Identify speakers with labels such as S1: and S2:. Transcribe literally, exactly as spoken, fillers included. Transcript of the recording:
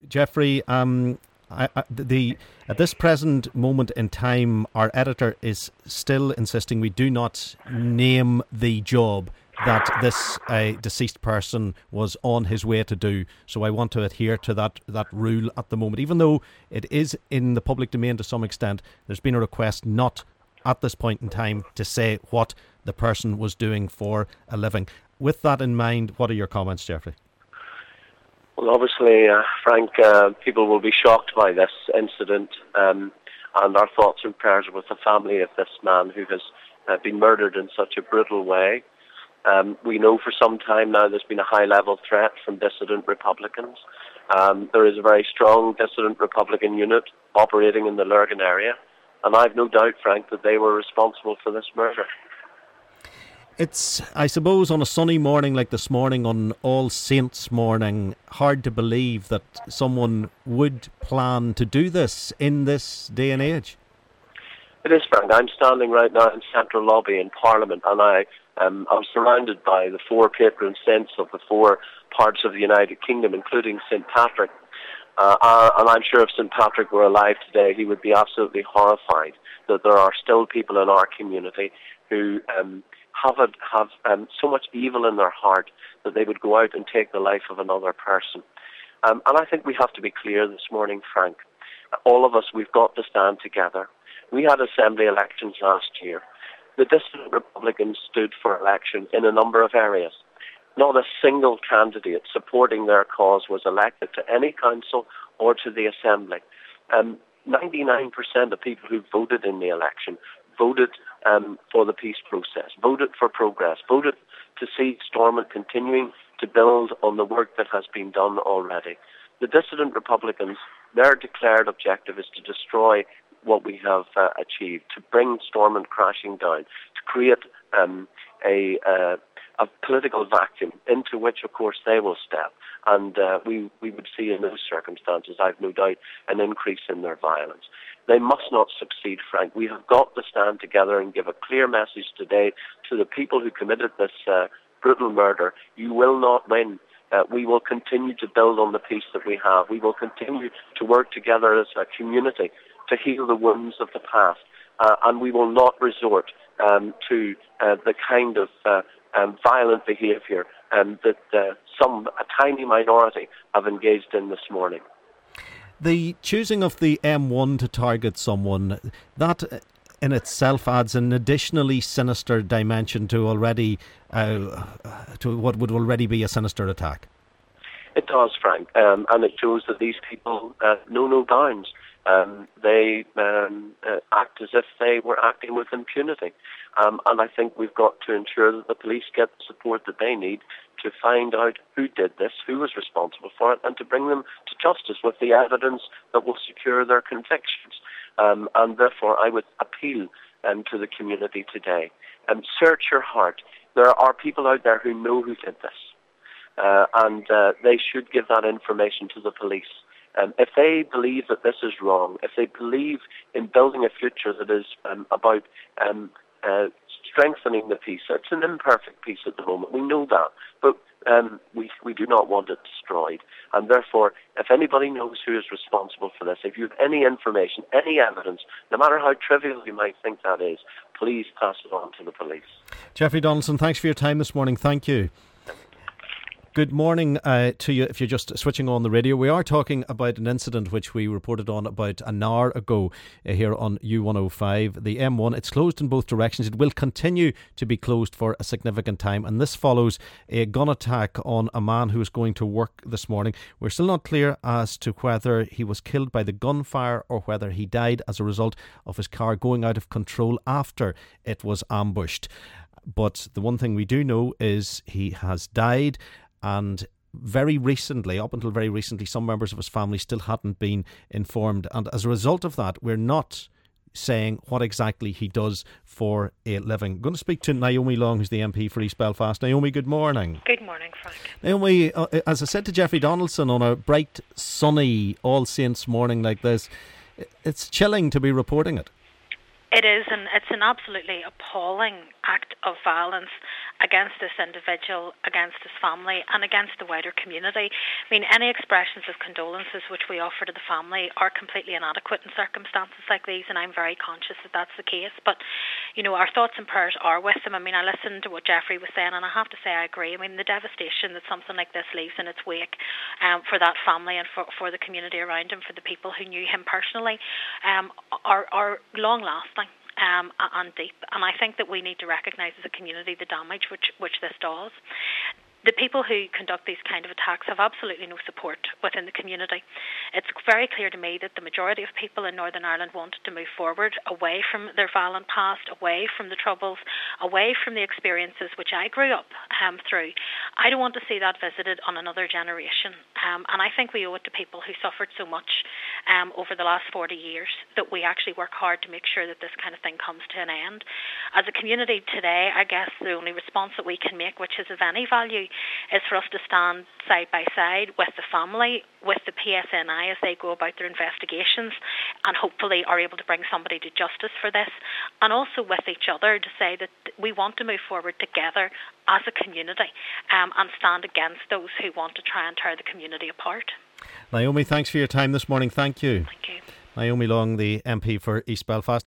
S1: Jeffrey, um, I, I, the at this present moment in time, our editor is still insisting we do not name the job that this uh, deceased person was on his way to do. So I want to adhere to that, that rule at the moment. Even though it is in the public domain to some extent, there's been a request not at this point in time to say what the person was doing for a living. With that in mind, what are your comments, Jeffrey?
S2: Well, obviously, uh, Frank, uh, people will be shocked by this incident, um, and our thoughts and prayers are with the family of this man who has uh, been murdered in such a brutal way. Um, we know for some time now there's been a high-level threat from dissident Republicans. Um, there is a very strong dissident Republican unit operating in the Lurgan area, and I've no doubt, Frank, that they were responsible for this murder.
S1: It's, I suppose, on a sunny morning like this morning, on All Saints morning, hard to believe that someone would plan to do this in this day and age.
S2: It is, Frank. I'm standing right now in Central Lobby in Parliament, and I um, I'm surrounded by the four patron saints of the four parts of the United Kingdom, including Saint Patrick. Uh, uh, and I'm sure if Saint Patrick were alive today, he would be absolutely horrified that there are still people in our community who um, have a, have um, so much evil in their heart that they would go out and take the life of another person. Um, and I think we have to be clear this morning, Frank. All of us, we've got to stand together. We had assembly elections last year. The dissident Republicans stood for election in a number of areas. Not a single candidate supporting their cause was elected to any council or to the assembly. Um, ninety-nine percent of people who voted in the election voted um, for the peace process, voted for progress, voted to see Stormont continuing to build on the work that has been done already. The dissident Republicans, their declared objective is to destroy what we have uh, achieved, to bring Stormont crashing down, to create um, a, uh, a political vacuum into which, of course, they will step. And uh, we, we would see in those circumstances, I've no doubt, an increase in their violence. They must not succeed, Frank. We have got to stand together and give a clear message today to the people who committed this uh, brutal murder. You will not win. Uh, we will continue to build on the peace that we have. We will continue to work together as a community to heal the wounds of the past. Uh, and we will not resort um, to uh, the kind of uh, um, violent behaviour um, that uh, some, a tiny minority, have engaged in this morning.
S1: The choosing of the M one to target someone, that in itself adds an additionally sinister dimension to already uh, to what would already be a sinister attack.
S2: It does, Frank, um, and it shows that these people uh, know no bounds. Um, they um, uh, act as if they were acting with impunity. Um, and I think we've got to ensure that the police get the support that they need to find out who did this, who was responsible for it, and to bring them to justice with the evidence that will secure their convictions. Um, and therefore, I would appeal um, to the community today. Um, search your heart. There are people out there who know who did this, uh, and uh, they should give that information to the police. Um, if they believe that this is wrong, if they believe in building a future that is um, about um, uh, strengthening the peace, it's an imperfect peace at the moment, we know that, but um, we, we do not want it destroyed. And therefore, if anybody knows who is responsible for this, if you have any information, any evidence, no matter how trivial you might think that is, please pass it on to the police.
S1: Jeffrey Donaldson, thanks for your time this morning. Thank you. Good morning uh, to you if you're just switching on the radio. We are talking about an incident which we reported on about an hour ago uh, here on U one oh five. The M one, it's closed in both directions. It will continue to be closed for a significant time, and this follows a gun attack on a man who was going to work this morning. We're still not clear as to whether he was killed by the gunfire or whether he died as a result of his car going out of control after it was ambushed. But the one thing we do know is he has died. And very recently, up until very recently, some members of his family still hadn't been informed. And as a result of that, we're not saying what exactly he does for a living. I'm going to speak to Naomi Long, who's the M P for East Belfast. Naomi, good morning.
S3: Good morning, Frank.
S1: Naomi, uh, as I said to Jeffrey Donaldson, on a bright, sunny All Saints morning like this, it's chilling to be reporting it.
S3: It is, and it's an absolutely appalling act of violence. against this individual, against his family, and against the wider community. I mean, any expressions of condolences which we offer to the family are completely inadequate in circumstances like these, and I'm very conscious that that's the case. But, you know, our thoughts and prayers are with them. I mean, I listened to what Jeffrey was saying, and I have to say I agree. I mean, the devastation that something like this leaves in its wake um, for that family and for, for the community around him, for the people who knew him personally, um, are, are long-lasting. Um, and deep, and I think that we need to recognise as a community the damage which, which this does. The people who conduct these kind of attacks have absolutely no support within the community. It's very clear to me that the majority of people in Northern Ireland wanted to move forward away from their violent past, away from the troubles, away from the experiences which I grew up um, through. I don't want to see that visited on another generation. Um, and I think we owe it to people who suffered so much um, over the last forty years that we actually work hard to make sure that this kind of thing comes to an end. As a community today, I guess the only response that we can make, which is of any value, is for us to stand side by side with the family, with the P S N I as they go about their investigations, and hopefully are able to bring somebody to justice for this, and also with each other to say that we want to move forward together as a community um, and stand against those who want to try and tear the community apart.
S1: Naomi, thanks for your time this morning. Thank you.
S3: Thank you.
S1: Naomi Long, the M P for East Belfast.